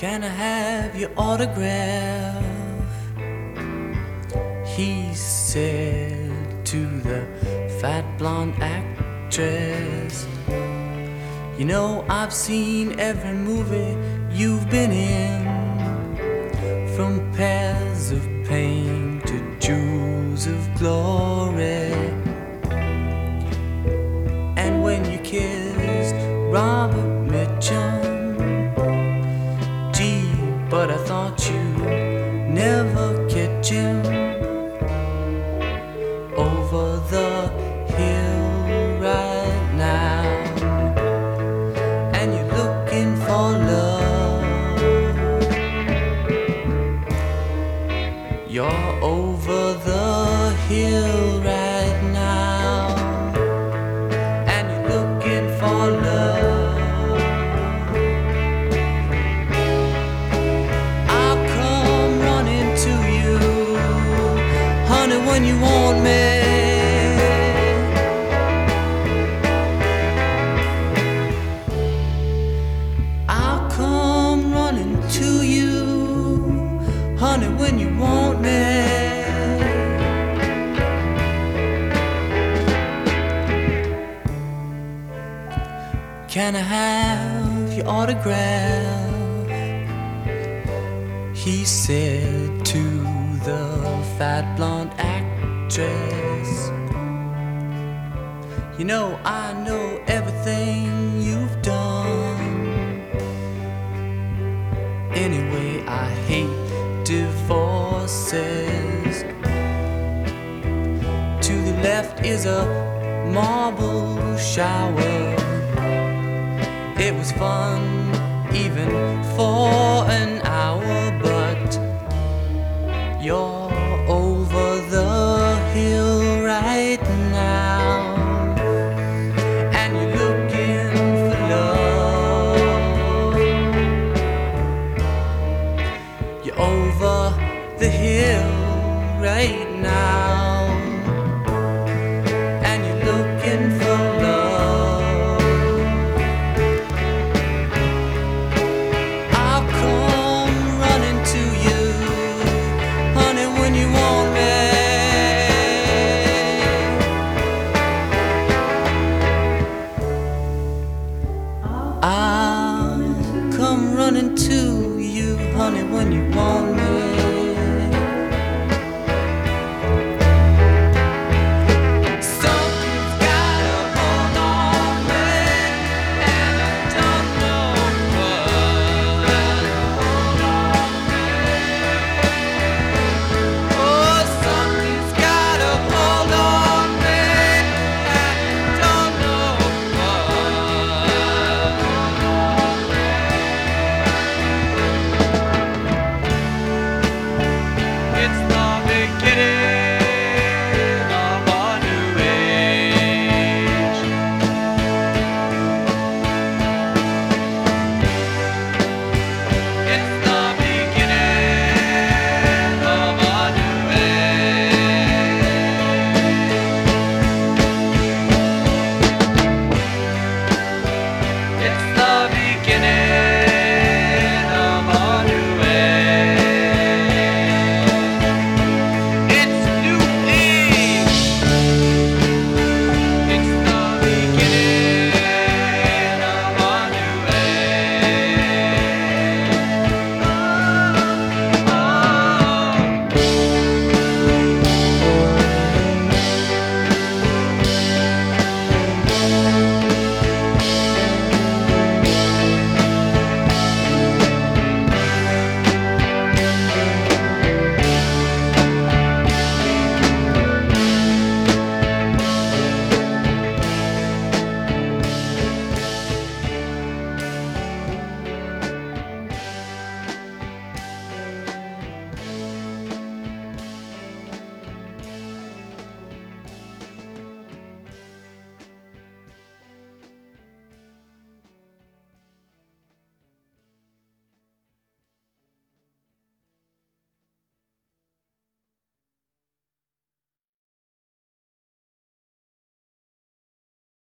Can I have your autograph? He said to the fat blonde actress. You know, I've seen every movie you've been in, from Pairs of Pain to Jewels of Glory. And when you kissed Robert Mitchum, gee, but I thought you'd never catch him over the hill right now. And you're looking for love. You're over the hill right now, and you're looking for love. I'll come running to you, honey, when you want me. I'll come running to you, honey, when you want me. Can I have your autograph? He said to the fat blonde actress. You know, I know everything you've done. Anyway, I hate divorces. To the left is a marble shower. It was fun even for an hour, but you're over the hill right now, and you're looking for love. You're over the hill right now, and you're looking for love. I'll come running to you, honey, when you want me. I'll come running to you, honey, when you want me.